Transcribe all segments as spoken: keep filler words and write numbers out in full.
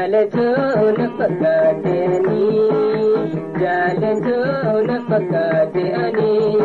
Jaalatoo na fakkaatanii jaalatoo na fakkaatanii.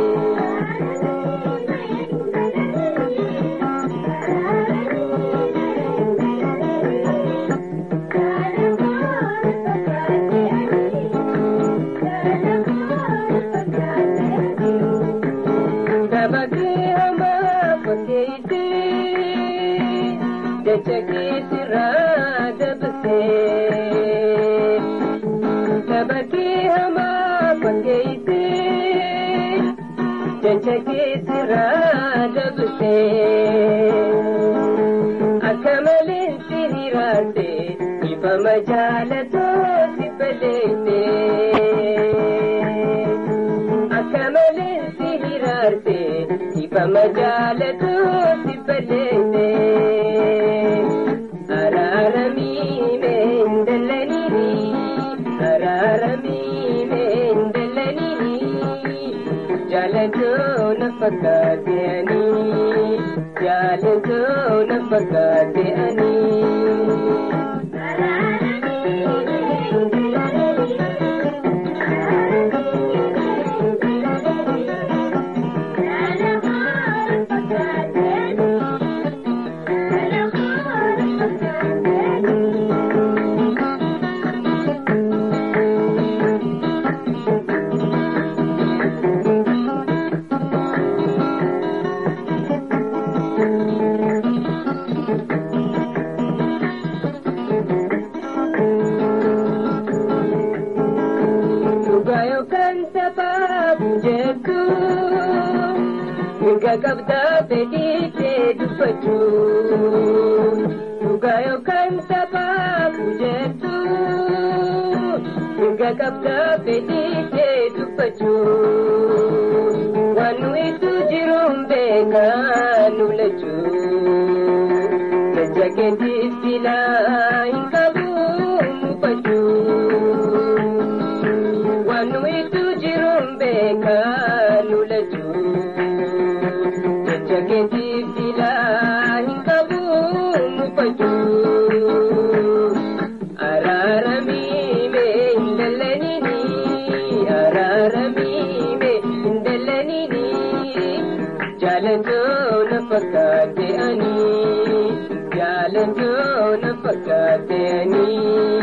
Akamalin sihirate ifama jalato sibelete Akamalin sihirate ifama jalato sibelete Ararami mendelani Ararami mendelani Jalato na fakkaatanii jaalatoo na fakkaatanii. Gagabda pedite dupatu Ugayo kanta papujetu Gagabda pedite dupatu Wanu itu jirumbe kanulaju Kajagenti sila inkabu mupatu Wanu itu jirumbe kanulaju Jagenti sila hinkabu mupaju Ararami me indalanini Ararami me indalanini Jalato na fakkaatanii Jalato na fakkaatanii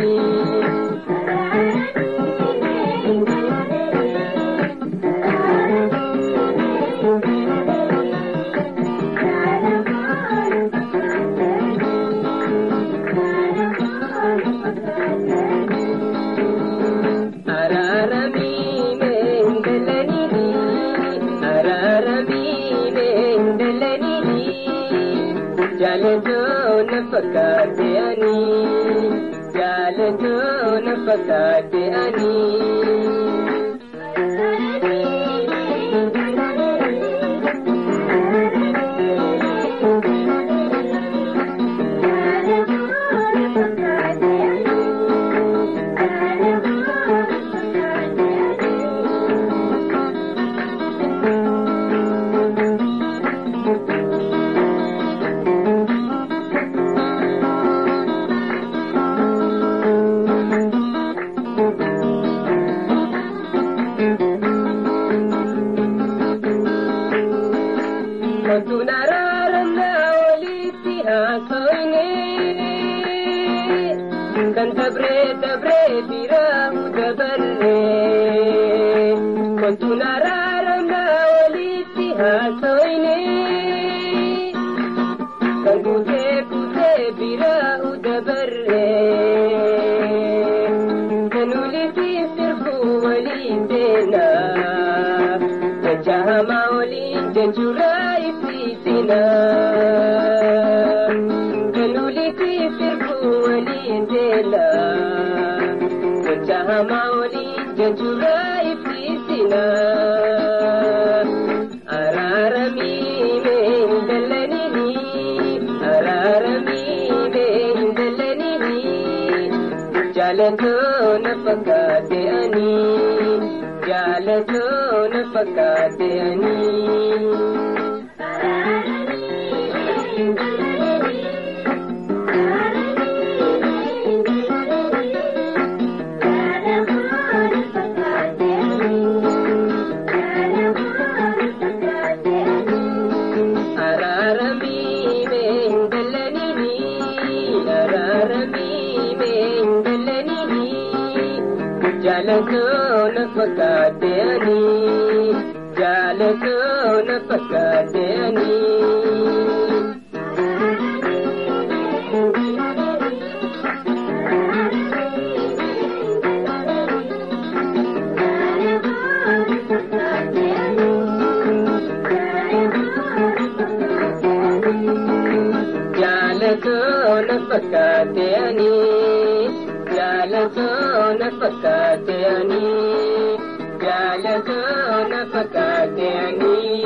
Jalato na fakkaatanii Jalato na fakkaatanii Dabre dabre birahu dabarre Kontu nararam na waliti hasoine Kangute kute birahu dabarre Kanuliti sirfu walitena Jahama walin janjurai fitina Kanuliti sirfu walitena Jahamauli janjurai fitina Ararami me indalanini Ararami me indalanini Jalato na fakkaatanii Jalato na fakkaatanii Ararami araarami meengallanini araarami meengallanini jaalatoo na fakkaatani jaalatoo na fakkaatani. Jaalatoo na fakkaatani jaalatoo na fakkaatani jaalatoo na fakkaatani.